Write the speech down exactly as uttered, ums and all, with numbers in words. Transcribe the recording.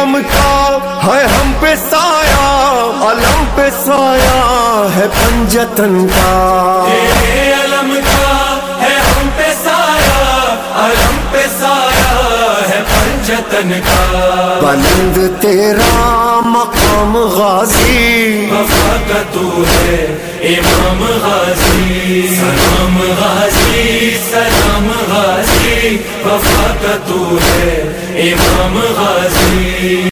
अलम का है हम पे साया, अलम पे साया है पंजतन का। तेरे अलम का है हम पे साया, अलम पे साया है पंजतन का। बुलंद तेरा मकाम गाजी, वफा का तू है इमाम गाजी। सलाम गाजी सलाम गाजी, वफा का तू है इमाम गाजी।